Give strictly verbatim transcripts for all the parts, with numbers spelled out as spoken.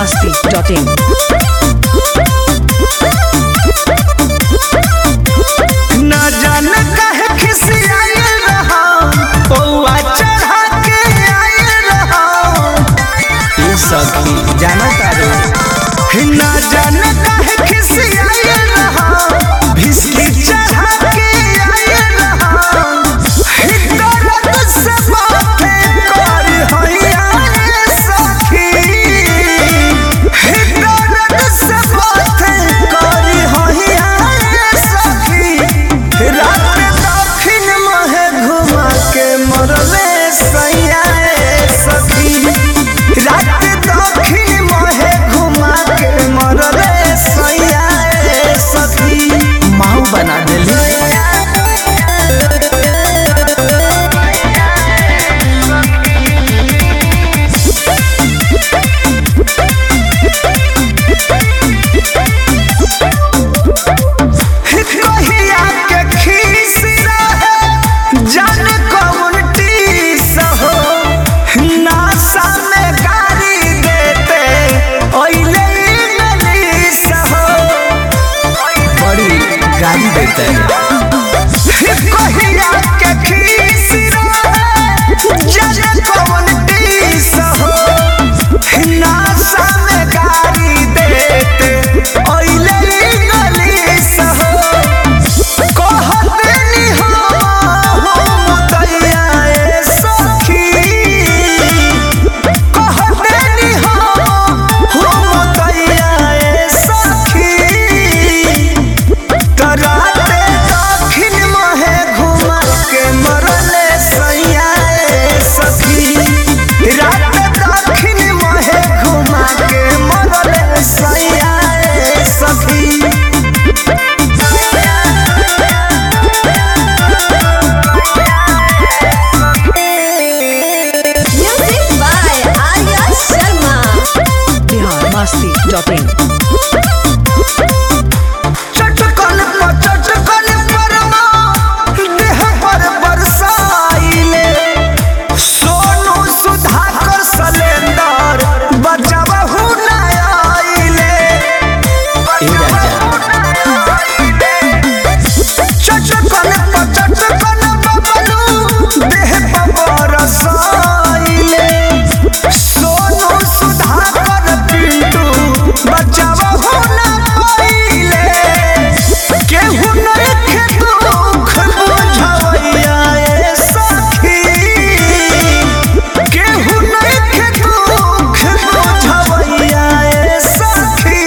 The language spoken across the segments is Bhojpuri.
masti dot in. ना जाने काहे खिसियाए रहा पौआ चढ़ा के आए रहा ये सखी जाना तारे ना जाने काहे खिसियाए रहा भिसकी चढ़ा के आए रहा दर्द से माथे कर होइया सखी दर्द से माथे कर होइया सखी रात दक्षिण महे घुमा के मरले सैया सखी रात दक्षिण महे घुमा के मरले सैया सखी माऊ बना देली कहिया के खीस रहे जाने कौन टीस हो नासा में गाड़ी देते ओइले इंग्लिश हो बड़ी गाड़ी देते कहिया के खीस रहे जाने कौन टीस हो नासा में गाड़ी देते ओइले इंग्लिश हो कहतनी हो हम दैया ए सखी कहतनी हो हम दैया ए सखी कराते दक्षिण महे घुमा के मरले सैया ए सखी रात दक्षिण महे घुमा के मरले सैया ए सखी Music by Arya Sharma. Bihar masti dot in. चटकन पर चटकन परमा देह पर बरसाइले सोनू सुधाकर सलेंदर बचावहु न आइले चटकन पर चटकन बबलू देह पर बरसाइले सोनू सुधाकर पिंटू बचावहु न आइले केहू नइखे दुख बुझवैया ए सखी केहू नइखे दुख बुझवैया ए सखी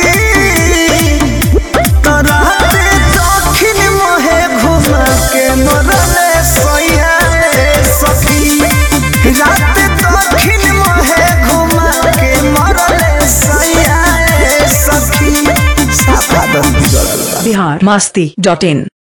कराते दक्षिण महे घुमा के मरले सैया ए सखी रात दक्षिण महे घुमा के मरले सैया ए सखी साफा दस बिगड़ल बा। Bihar masti dot in.